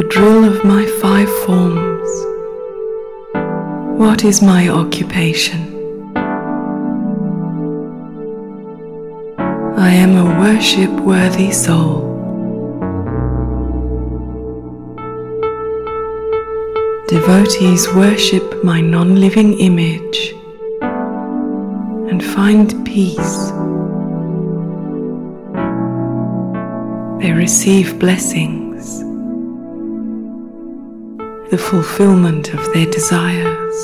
drill of my 5 forms. What is my occupation? I am a worship-worthy soul. Devotees worship my non-living image and find peace. They receive blessings, the fulfillment of their desires.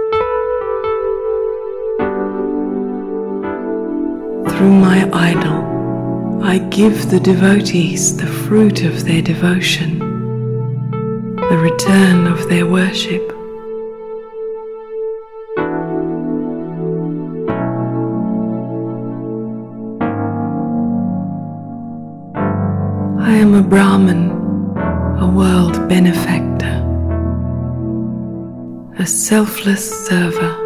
Through my idol, I give the devotees the fruit of their devotion, the return of their worship. I am a Brahmin, a world benefactor, a selfless server.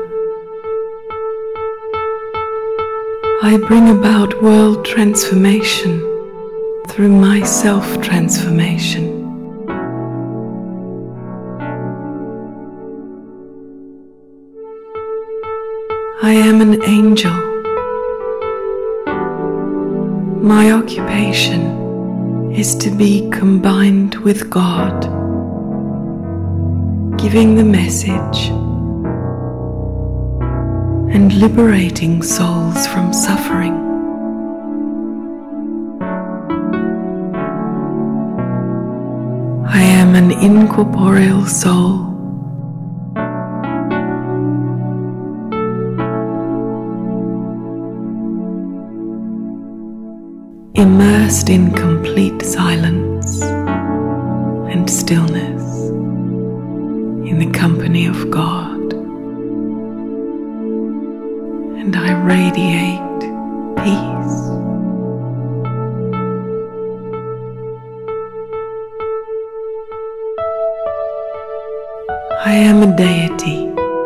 I bring about world transformation through my self-transformation. I am an angel. My occupation is to be combined with God, giving the message and liberating souls from suffering. I am an incorporeal soul. Immersed in complete silence and stillness in the company of God. And I radiate peace. I am a deity.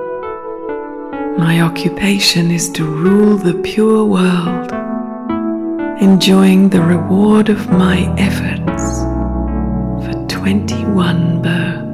My occupation is to rule the pure world, enjoying the reward of my efforts for 21 births.